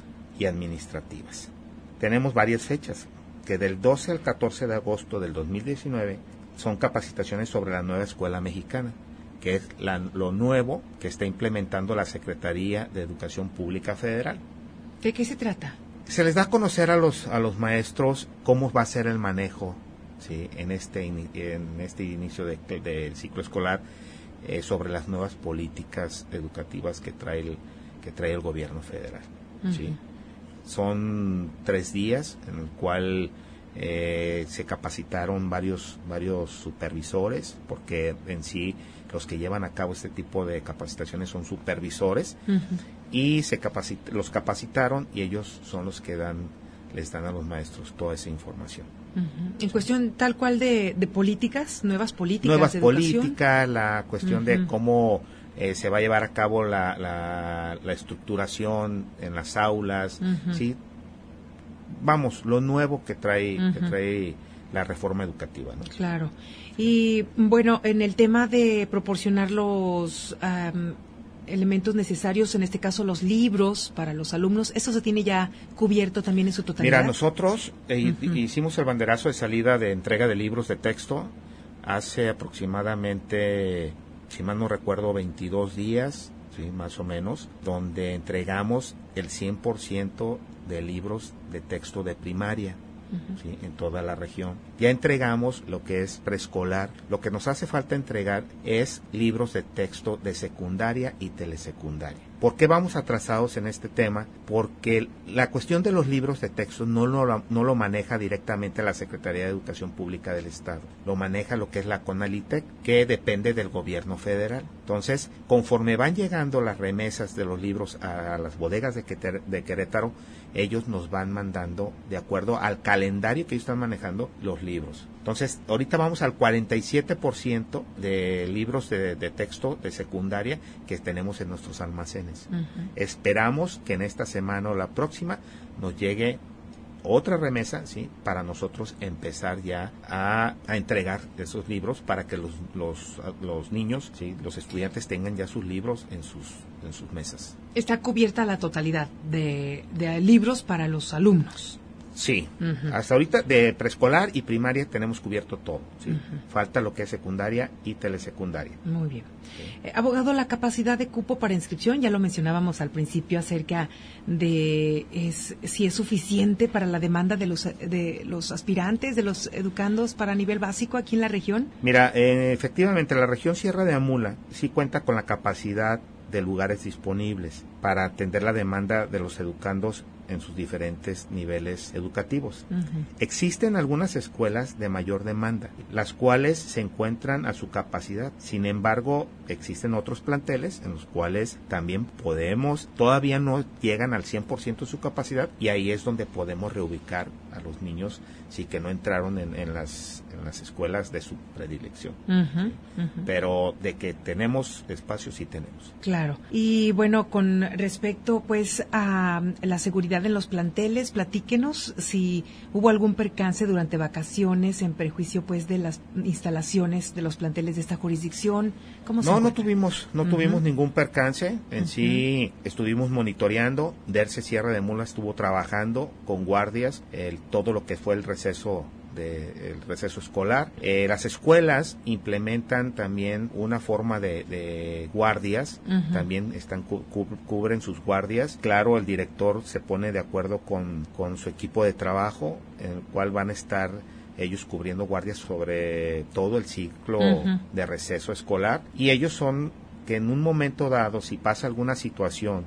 y administrativas. Tenemos varias fechas, que del doce al catorce de agosto del dos mil diecinueve son capacitaciones sobre la nueva escuela mexicana, que es la, lo nuevo que está implementando la Secretaría de Educación Pública Federal. ¿De qué se trata? Se les da a conocer a los a los maestros cómo va a ser el manejo, ¿sí? en este in, en este inicio de, de, del ciclo escolar, eh, sobre las nuevas políticas educativas que trae el que trae el gobierno federal. Uh-huh. ¿Sí? Son tres días en el cual eh, se capacitaron varios varios supervisores, porque en sí los que llevan a cabo este tipo de capacitaciones son supervisores, uh-huh. y se capacit- los capacitaron y ellos son los que dan les dan a los maestros toda esa información. Uh-huh. En cuestión tal cual de, de políticas, nuevas políticas nuevas de políticas, la cuestión uh-huh. de cómo Eh, se va a llevar a cabo la, la, la estructuración en las aulas, uh-huh. ¿sí? vamos, lo nuevo que trae, Uh-huh. que trae la reforma educativa, ¿no? Claro. Y bueno, en el tema de proporcionar los um, elementos necesarios, en este caso los libros para los alumnos, ¿eso se tiene ya cubierto también en su totalidad? Mira, nosotros eh, Uh-huh. hicimos el banderazo de salida de entrega de libros de texto hace aproximadamente, si mal no recuerdo, veintidós días, sí, más o menos, donde entregamos el cien por ciento de libros de texto de primaria. Uh-huh. ¿Sí? En toda la región. Ya entregamos lo que es preescolar. Lo que nos hace falta entregar es libros de texto de secundaria y telesecundaria. ¿Por qué vamos atrasados en este tema? Porque la cuestión de los libros de texto no lo, no lo maneja directamente la Secretaría de Educación Pública del Estado. Lo maneja lo que es la CONALITEC, que depende del gobierno federal. Entonces, conforme van llegando las remesas de los libros a, a las bodegas de, Queter, de Querétaro, ellos nos van mandando, de acuerdo al calendario que ellos están manejando, los libros. Entonces, ahorita vamos al cuarenta y siete por ciento de libros de, de texto de secundaria que tenemos en nuestros almacenes. Uh-huh. Esperamos que en esta semana o la próxima nos llegue otra remesa, sí, para nosotros empezar ya a, a entregar esos libros para que los los, los niños, sí, los estudiantes tengan ya sus libros en sus en sus mesas. Está cubierta la totalidad de, de libros para los alumnos. Sí, Uh-huh. hasta ahorita de preescolar y primaria tenemos cubierto todo, ¿sí? Uh-huh. Falta lo que es secundaria y telesecundaria. Muy bien. Eh, abogado, la capacidad de cupo para inscripción, ya lo mencionábamos al principio acerca de es, si es suficiente para la demanda de los de los aspirantes, de los educandos para nivel básico aquí en la región. Mira, eh, efectivamente la región Sierra de Amula sí cuenta con la capacidad de lugares disponibles para atender la demanda de los educandos en sus diferentes niveles educativos. Uh-huh. Existen algunas escuelas de mayor demanda, las cuales se encuentran a su capacidad. Sin embargo, existen otros planteles en los cuales también podemos, todavía no llegan al cien por ciento de su capacidad, y ahí es donde podemos reubicar a los niños sí que no entraron en, en las en las escuelas de su predilección. Uh-huh, ¿sí? Uh-huh. Pero de que tenemos espacio, sí tenemos. Claro. Y bueno, con respecto pues a la seguridad en los planteles, platíquenos si hubo algún percance durante vacaciones en perjuicio pues de las instalaciones de los planteles de esta jurisdicción. ¿Cómo se No, encuentra? no tuvimos, no Uh-huh. tuvimos ningún percance. En Uh-huh. sí estuvimos monitoreando. DERCE Sierra de Mula estuvo trabajando con guardias el, todo lo que fue el receso de el receso escolar. Eh, las escuelas implementan también una forma de, de guardias, uh-huh. también están cu- cu- cubren sus guardias. Claro, el director se pone de acuerdo con, con su equipo de trabajo, en el cual van a estar ellos cubriendo guardias sobre todo el ciclo uh-huh. de receso escolar, y ellos son que en un momento dado, si pasa alguna situación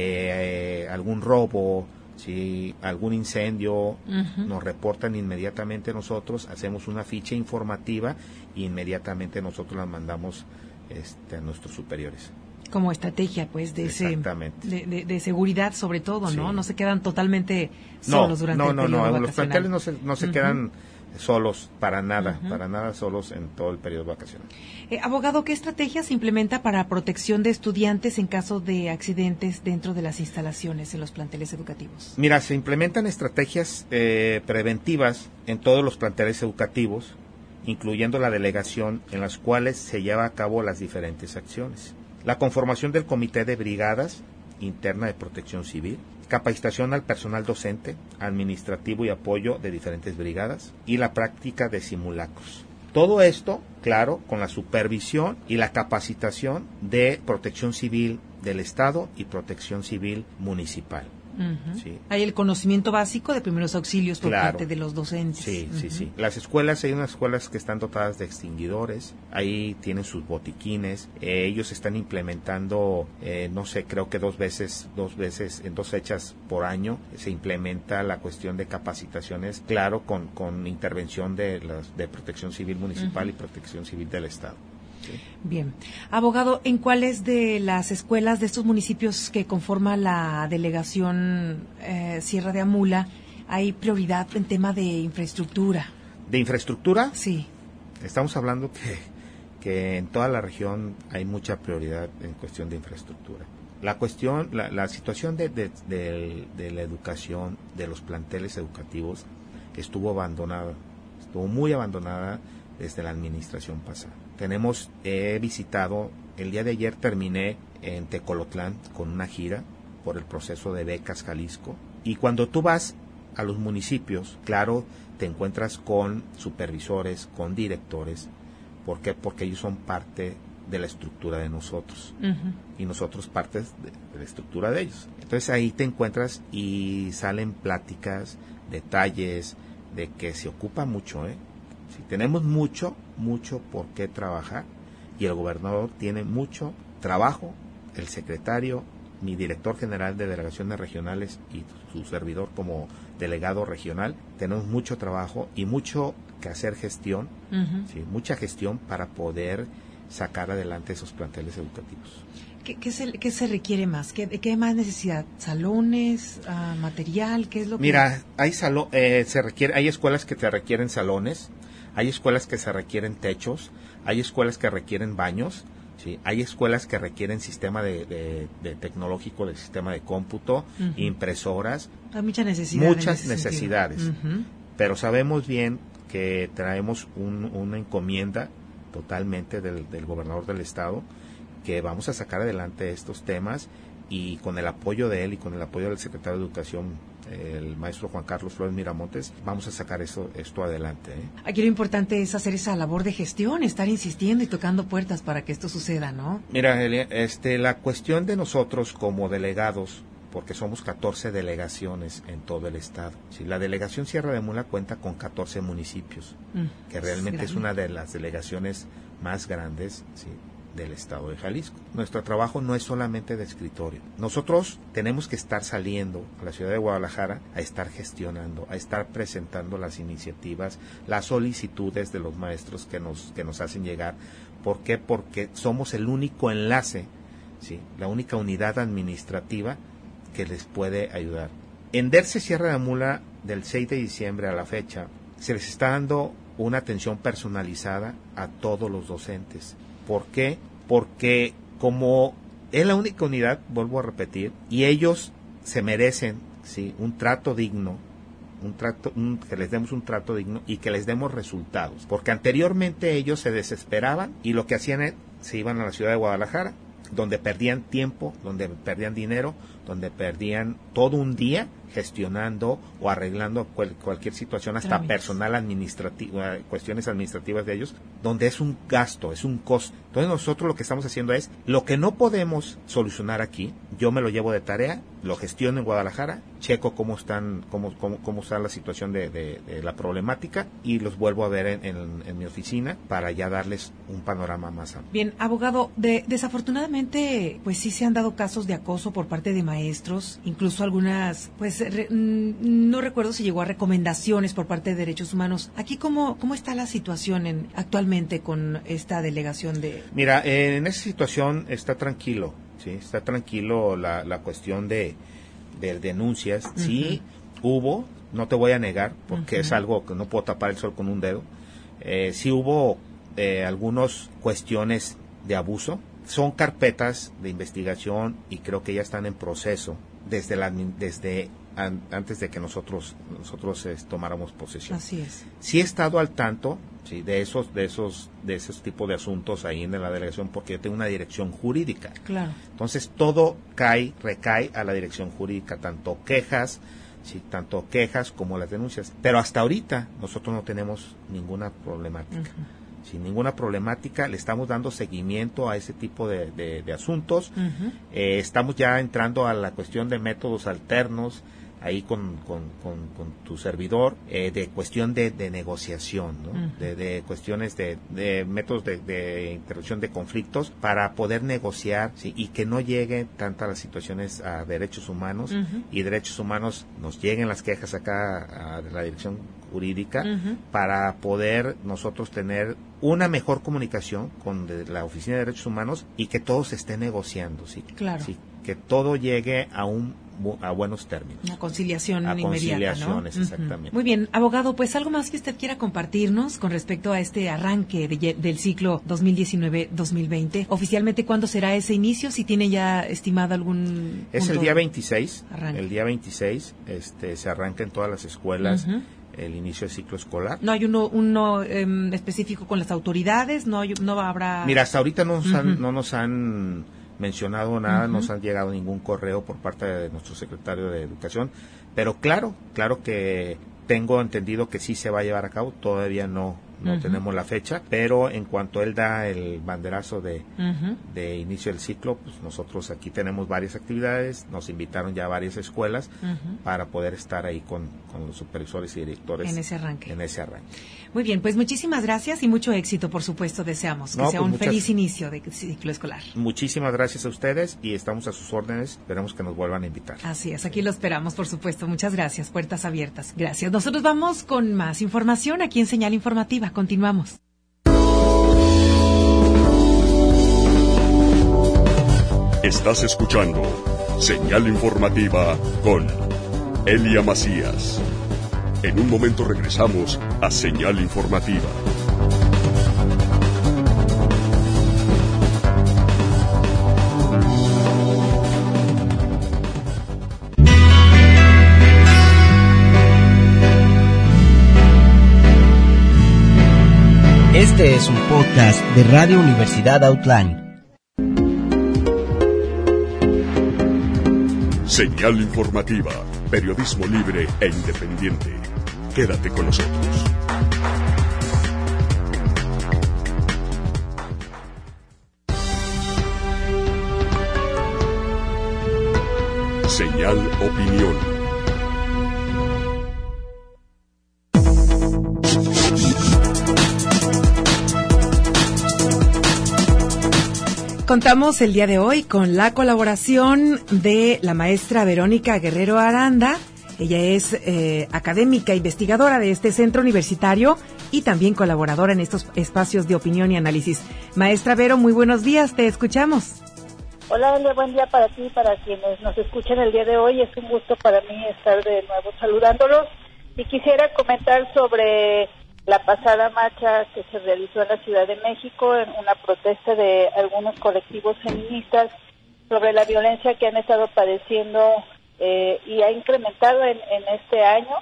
de eh, algún robo, si algún incendio, uh-huh. nos reportan inmediatamente nosotros, hacemos una ficha informativa y inmediatamente nosotros la mandamos este, a nuestros superiores. Como estrategia, pues, de ese de, de, de seguridad sobre todo, ¿no? Sí. No se quedan totalmente solos no, durante no, el no, periodo no, vacacional. los planteles no se, no se uh-huh. quedan solos, para nada, uh-huh. para nada solos en todo el periodo vacacional. Eh, abogado, ¿qué estrategia se implementa para protección de estudiantes en caso de accidentes dentro de las instalaciones en los planteles educativos? Mira, se implementan estrategias eh, preventivas en todos los planteles educativos, incluyendo la delegación, en las cuales se lleva a cabo las diferentes acciones. La conformación del Comité de Brigadas Interna de Protección Civil, capacitación al personal docente, administrativo y apoyo de diferentes brigadas, y la práctica de simulacros. Todo esto, claro, con la supervisión y la capacitación de Protección Civil del Estado y Protección Civil Municipal. Uh-huh. Sí. Hay el conocimiento básico de primeros auxilios por claro. parte de los docentes. Sí, uh-huh. sí, sí. Las escuelas, hay unas escuelas que están dotadas de extinguidores, ahí tienen sus botiquines, eh, ellos están implementando, eh, no sé, creo que dos veces, dos veces, en dos fechas por año, se implementa la cuestión de capacitaciones, claro, con, con intervención de, las, de Protección Civil Municipal uh-huh. y Protección Civil del Estado. Sí. Bien. Abogado, ¿en cuáles de las escuelas de estos municipios que conforma la delegación eh, Sierra de Amula hay prioridad en tema de infraestructura? ¿De infraestructura? Sí. Estamos hablando que, que en toda la región hay mucha prioridad en cuestión de infraestructura. La cuestión, la, la situación de, de, de, de la educación, de los planteles educativos, estuvo abandonada, estuvo muy abandonada desde la administración pasada. Tenemos, he visitado, el día de ayer terminé en Tecolotlán con una gira por el proceso de becas Jalisco, y cuando tú vas a los municipios, claro, te encuentras con supervisores, con directores. ¿Por qué? Porque ellos son parte de la estructura de nosotros, uh-huh. y nosotros parte de, de la estructura de ellos. Entonces ahí te encuentras y salen pláticas, detalles, de que se ocupa mucho, ¿eh? Si tenemos mucho, mucho por qué trabajar, y el gobernador tiene mucho trabajo, el secretario, mi director general de delegaciones regionales y su servidor como delegado regional, tenemos mucho trabajo y mucho que hacer gestión, uh-huh. ¿sí? Mucha gestión para poder sacar adelante esos planteles educativos. ¿Qué, qué, se, qué se requiere más? ¿Qué, qué más necesidad? ¿Salones? Uh, ¿Material? ¿Qué es lo que...? Mira, hay, salo, eh, se requiere, hay escuelas que te requieren salones, hay escuelas que se requieren techos, hay escuelas que requieren baños, ¿sí? Hay escuelas que requieren sistema de, de, de tecnológico, de sistema de cómputo, uh-huh. impresoras. Hay mucha necesidad. Muchas necesidades. Uh-huh. Pero sabemos bien que traemos un, una encomienda totalmente del, del gobernador del estado, que vamos a sacar adelante estos temas, y con el apoyo de él y con el apoyo del secretario de Educación, el maestro Juan Carlos Flores Miramontes, vamos a sacar eso, esto adelante, ¿eh? Aquí lo importante es hacer esa labor de gestión, estar insistiendo y tocando puertas para que esto suceda, ¿no? Mira, Elia, este, la cuestión de nosotros como delegados, porque somos catorce delegaciones en todo el estado. Sí, la delegación Sierra de Mula cuenta con catorce municipios, mm, que realmente es, es una de las delegaciones más grandes, sí, del estado de Jalisco. Nuestro trabajo no es solamente de escritorio. Nosotros tenemos que estar saliendo a la ciudad de Guadalajara a estar gestionando, a estar presentando las iniciativas, las solicitudes de los maestros que nos que nos hacen llegar. ¿Por qué? Porque somos el único enlace, sí, la única unidad administrativa que les puede ayudar. En DERCE Sierra de Mula, del seis de diciembre a la fecha, se les está dando una atención personalizada a todos los docentes. ¿Por qué? Porque como es la única unidad, vuelvo a repetir, y ellos se merecen, ¿sí?, un trato digno, un trato, un, que les demos un trato digno y que les demos resultados. Porque anteriormente ellos se desesperaban y lo que hacían es, se iban a la ciudad de Guadalajara, donde perdían tiempo, donde perdían dinero, donde perdían todo un día gestionando o arreglando cual, cualquier situación, hasta Trámites. personal administrativo, cuestiones administrativas de ellos, donde es un gasto, es un costo. Entonces nosotros lo que estamos haciendo es, lo que no podemos solucionar aquí, yo me lo llevo de tarea, lo gestiono en Guadalajara, checo cómo están, cómo, cómo, cómo está la situación de, de, de la problemática, y los vuelvo a ver en, en, en mi oficina para ya darles un panorama más amplio. Bien, abogado, de, desafortunadamente, pues sí se han dado casos de acoso por parte de maestros, incluso algunas, pues re, no recuerdo si llegó a recomendaciones por parte de Derechos Humanos. Aquí, ¿cómo, cómo está la situación en, actualmente con esta delegación de...? Mira, eh, en esa situación está tranquilo, sí, está tranquilo la, la cuestión de, de denuncias. Uh-huh. Sí, hubo, no te voy a negar, porque uh-huh. es algo que no puedo tapar el sol con un dedo. Eh, sí hubo eh, algunas cuestiones de abuso. Son carpetas de investigación y creo que ya están en proceso desde la desde an, antes de que nosotros nosotros eh, tomáramos posesión. Así es. Sí he estado al tanto, sí, de esos de esos de esos tipos de asuntos ahí en la delegación, porque yo tengo una dirección jurídica. Claro. Entonces todo cae recae a la dirección jurídica, tanto quejas, sí, tanto quejas como las denuncias. Pero hasta ahorita nosotros no tenemos ninguna problemática. Uh-huh. Sin ninguna problemática, le estamos dando seguimiento a ese tipo de, de, de asuntos. Uh-huh. Eh, estamos ya entrando a la cuestión de métodos alternos, ahí con, con, con, con tu servidor, eh, de cuestión de, de negociación, ¿no? Uh-huh. de, de cuestiones de, de métodos de, de interrupción de conflictos para poder negociar, ¿sí?, y que no lleguen tantas las situaciones a derechos humanos, uh-huh. y derechos humanos nos lleguen las quejas acá a la dirección jurídica, uh-huh. para poder nosotros tener una mejor comunicación con de, la Oficina de Derechos Humanos y que todo se esté negociando, ¿sí? Claro. ¿Sí? Que todo llegue a un a buenos términos. Una conciliación a inmediata, conciliaciones, ¿no? exactamente. Uh-huh. Muy bien, abogado, pues algo más que usted quiera compartirnos con respecto a este arranque de, del ciclo dos mil diecinueve dos mil veinte. Oficialmente, ¿cuándo será ese inicio? Si tiene ya estimado algún Es el día veintiséis, arranque. el día veintiséis este, se arranca en todas las escuelas Uh-huh. el inicio del ciclo escolar. ¿No hay uno, uno eh, específico con las autoridades? ¿No, hay, no habrá...? Mira, hasta ahorita no nos, Uh-huh. han, no nos han mencionado nada, Uh-huh. no nos han llegado ningún correo por parte de nuestro secretario de Educación, pero claro, claro que tengo entendido que sí se va a llevar a cabo, todavía no no uh-huh. tenemos la fecha, pero en cuanto él da el banderazo de, uh-huh. de inicio del ciclo, pues nosotros aquí tenemos varias actividades, nos invitaron ya a varias escuelas uh-huh. para poder estar ahí con, con los supervisores y directores en ese arranque. En ese arranque. Muy bien, pues muchísimas gracias y mucho éxito, por supuesto, deseamos que no, sea pues un muchas, feliz inicio de ciclo escolar. Muchísimas gracias a ustedes y estamos a sus órdenes, esperamos que nos vuelvan a invitar. Así es, aquí lo esperamos, por supuesto. Muchas gracias, puertas abiertas. Gracias. Nosotros vamos con más información aquí en Señal Informativa. Continuamos. Estás escuchando Señal Informativa con Elia Macías. En un momento regresamos a Señal Informativa. Este es un podcast de Radio Universidad Outline. Señal Informativa, periodismo libre e independiente. Quédate con nosotros. Señal Opinión. Contamos el día de hoy con la colaboración de la maestra Verónica Guerrero Aranda. Ella es eh, académica, investigadora de este centro universitario y también colaboradora en estos espacios de opinión y análisis. Maestra Vero, muy buenos días, te escuchamos. Hola, Elia, buen día para ti y para quienes nos escuchan el día de hoy. Es un gusto para mí estar de nuevo saludándolos y quisiera comentar sobre la pasada marcha que se realizó en la Ciudad de México en una protesta de algunos colectivos feministas sobre la violencia que han estado padeciendo eh, y ha incrementado en, en este año.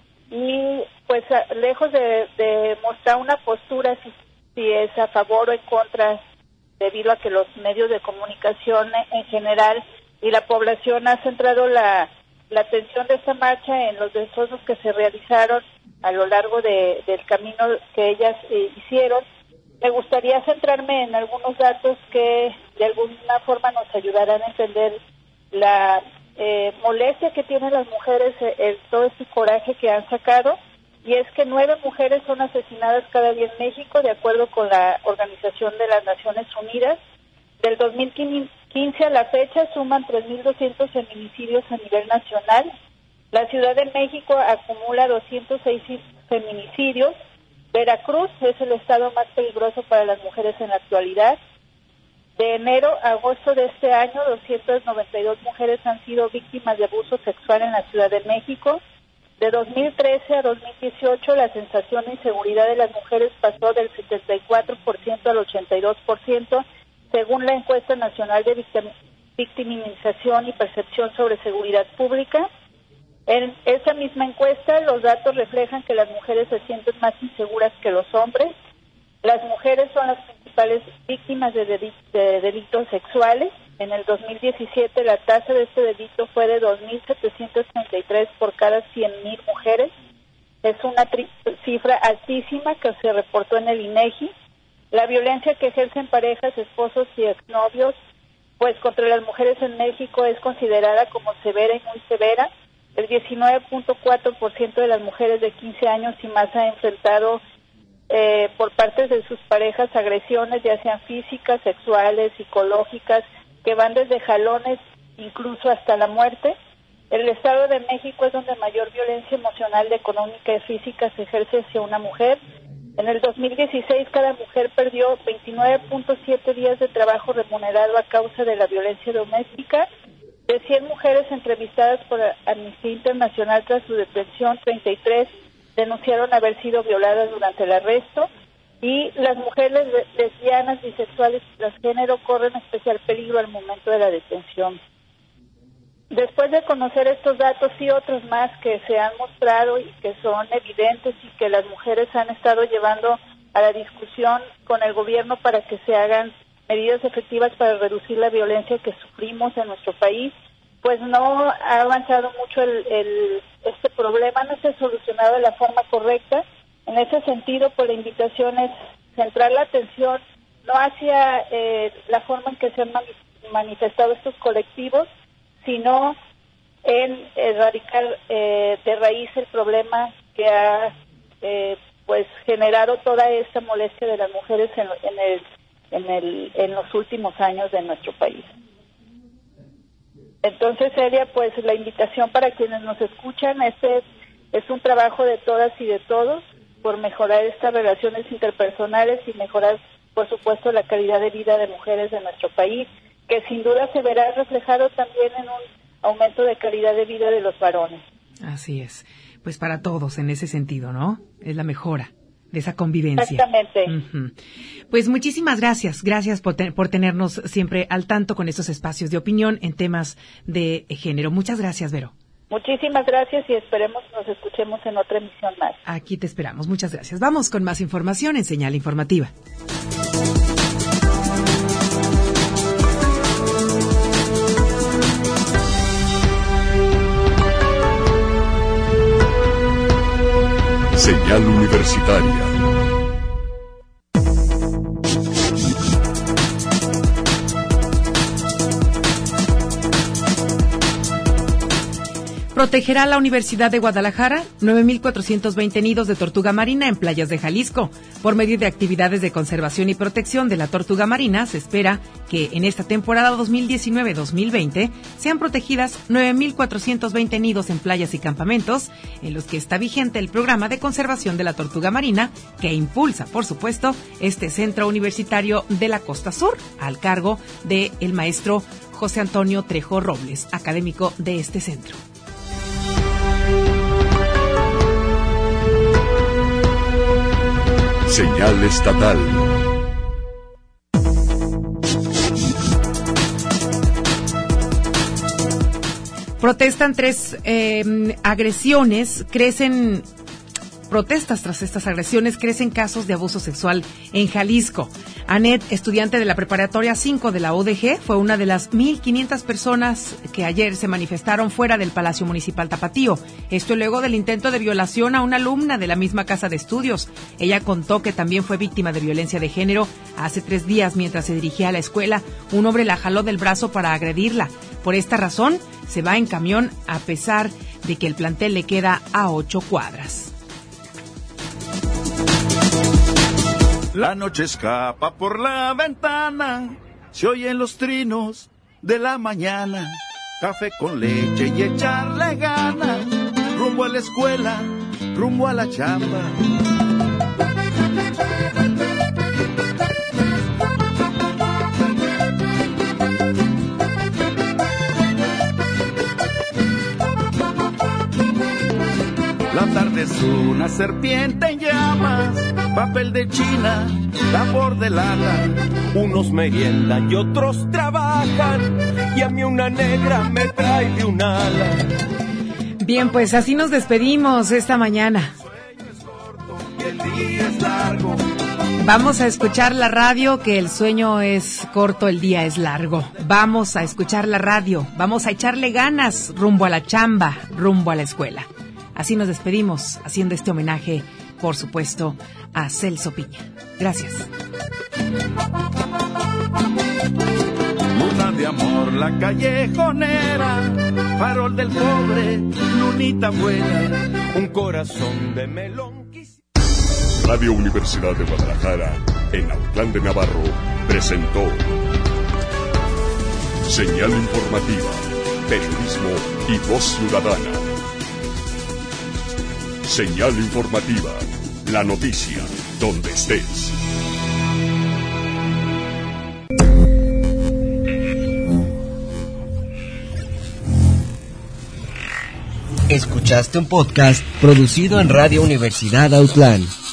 Y pues a, lejos de, de mostrar una postura si, si es a favor o en contra, debido a que los medios de comunicación en general y la población ha centrado la, la atención de esta marcha en los destrozos que se realizaron a lo largo de, del camino que ellas eh, hicieron, me gustaría centrarme en algunos datos que de alguna forma nos ayudarán a entender la eh, molestia que tienen las mujeres, eh, todo este coraje que han sacado, y es que nueve mujeres son asesinadas cada día en México, de acuerdo con la Organización de las Naciones Unidas. Del dos mil quince a la fecha suman tres mil doscientos feminicidios a nivel nacional. La Ciudad de México acumula doscientos seis feminicidios. Veracruz es el estado más peligroso para las mujeres en la actualidad. De enero a agosto de este año, doscientas noventa y dos mujeres han sido víctimas de abuso sexual en la Ciudad de México. De dos mil trece a dos mil dieciocho, la sensación de inseguridad de las mujeres pasó del setenta y cuatro por ciento al ochenta y dos por ciento, según la encuesta nacional de victimización y percepción sobre seguridad pública. En esa misma encuesta, los datos reflejan que las mujeres se sienten más inseguras que los hombres. Las mujeres son las principales víctimas de, del- de delitos sexuales. En el dos mil diecisiete, la tasa de este delito fue de dos mil setecientos treinta y tres por cada cien mil mujeres. Es una tri- cifra altísima que se reportó en el INEGI. La violencia que ejercen parejas, esposos y exnovios, pues contra las mujeres en México es considerada como severa y muy severa. El diecinueve punto cuatro por ciento de las mujeres de quince años y más ha enfrentado eh, por parte de sus parejas agresiones, ya sean físicas, sexuales, psicológicas, que van desde jalones incluso hasta la muerte. El Estado de México es donde mayor violencia emocional, económica y física se ejerce hacia una mujer. En el dos mil dieciséis, cada mujer perdió veintinueve punto siete días de trabajo remunerado a causa de la violencia doméstica. De cien mujeres entrevistadas por Amnistía Internacional tras su detención, treinta y tres denunciaron haber sido violadas durante el arresto, y las mujeres lesbianas, bisexuales y transgénero corren especial peligro al momento de la detención. Después de conocer estos datos y otros más que se han mostrado y que son evidentes y que las mujeres han estado llevando a la discusión con el gobierno para que se hagan medidas efectivas para reducir la violencia que sufrimos en nuestro país, pues no ha avanzado mucho el, el, este problema, no se ha solucionado de la forma correcta. En ese sentido, pues la invitación es centrar la atención no hacia eh, la forma en que se han manifestado estos colectivos, sino en erradicar eh, de raíz el problema que ha eh, pues generado toda esta molestia de las mujeres en, en, el, en, el, en los últimos años de nuestro país. Entonces sería pues la invitación para quienes nos escuchan, este es, es un trabajo de todas y de todos por mejorar estas relaciones interpersonales y mejorar, por supuesto, la calidad de vida de mujeres de nuestro país, que sin duda se verá reflejado también en un aumento de calidad de vida de los varones. Así es. Pues para todos en ese sentido, ¿no? Es la mejora de esa convivencia. Exactamente. Uh-huh. Pues muchísimas gracias. Gracias por, te- por tenernos siempre al tanto con estos espacios de opinión en temas de género. Muchas gracias, Vero. Muchísimas gracias y esperemos nos escuchemos en otra emisión más. Aquí te esperamos. Muchas gracias. Vamos con más información en Señal Informativa. Señal Universitaria. Protegerá la Universidad de Guadalajara nueve mil cuatrocientos veinte nidos de tortuga marina en playas de Jalisco. Por medio de actividades de conservación y protección de la tortuga marina, se espera que en esta temporada dos mil diecinueve dos mil veinte sean protegidas nueve mil cuatrocientos veinte nidos en playas y campamentos, en los que está vigente el programa de conservación de la tortuga marina, que impulsa, por supuesto, este Centro Universitario de la Costa Sur, al cargo del maestro José Antonio Trejo Robles, académico de este centro. Señal estatal. Protestan tres eh, agresiones, crecen protestas tras estas agresiones, crecen casos de abuso sexual en Jalisco. Anet, estudiante de la preparatoria cinco de la U D G, fue una de las mil quinientas personas que ayer se manifestaron fuera del Palacio Municipal Tapatío. Esto luego del intento de violación a una alumna de la misma casa de estudios. Ella contó que también fue víctima de violencia de género hace tres días mientras se dirigía a la escuela. Un hombre la jaló del brazo para agredirla. Por esta razón, se va en camión a pesar de que el plantel le queda a ocho cuadras. La noche escapa por la ventana, se oyen los trinos de la mañana. Café con leche y echarle ganas, rumbo a la escuela, rumbo a la chamba. La tarde es una serpiente en llamas, papel de China, tambor de lana. Unos meriendan y otros trabajan, y a mí una negra me trae de un ala. Bien, pues así nos despedimos esta mañana. El día es largo. Vamos a escuchar la radio, que el sueño es corto, el día es largo. Vamos a escuchar la radio, vamos a echarle ganas rumbo a la chamba, rumbo a la escuela. Así nos despedimos, haciendo este homenaje, por supuesto, a Celso Piña. Gracias. Luna de amor, la callejonera, farol del pobre, lunita buena, un corazón de melón. Radio Universidad de Guadalajara, en Autlán de Navarro, presentó Señal Informativa, Periodismo y Voz Ciudadana. Señal Informativa, la noticia, donde estés. Escuchaste un podcast producido en Radio Universidad Autlán.